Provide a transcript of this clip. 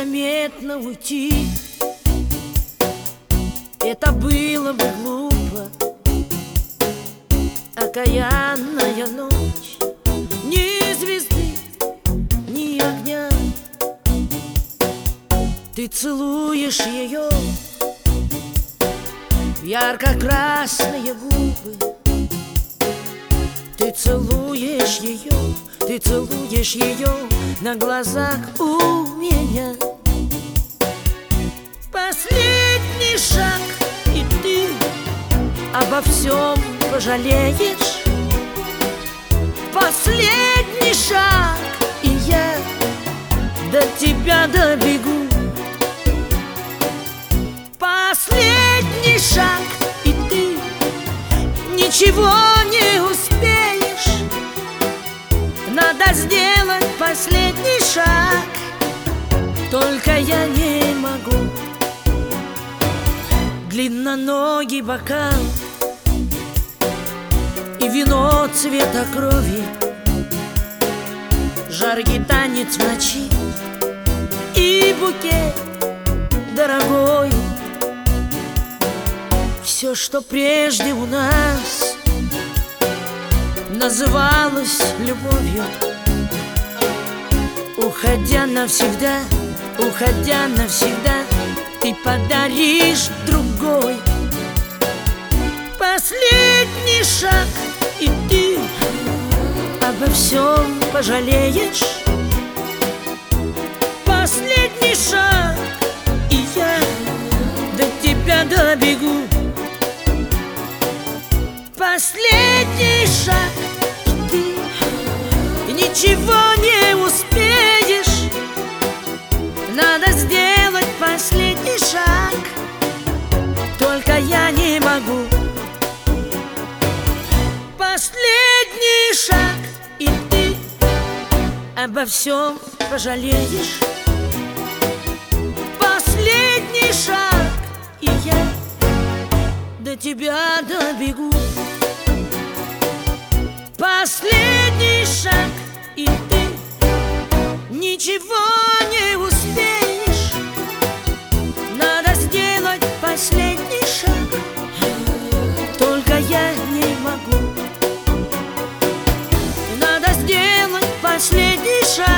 незаметно уйти. Это было бы глупо, окаянная ночь, ни звезды, ни огня. Ты целуешь ее в ярко-красные губы. Ты целуешь ее на глазах у меня. Последний шаг, и ты обо всем пожалеешь. Последний шаг, и я до тебя добегу. Последний шаг, и ты ничего не успеешь. Надо сделать последний шаг, только я не могу. Длинноногий бокал и вино цвета крови, жаркий танец в ночи и букет дорогой. Все, что прежде у нас называлось любовью, уходя навсегда, ты подаришь другой. Последний шаг, и ты обо всем пожалеешь. Последний шаг, и я до тебя добегу. Последний шаг, и ты ничего не успеешь. Надо сделать последний шаг, только я не могу. Последний шаг, и ты обо всем пожалеешь. Последний шаг, и я до тебя добегу. Последний шаг, и ты ничего не успеешь. Надо сделать последний шаг, только я не могу. Надо сделать последний шаг.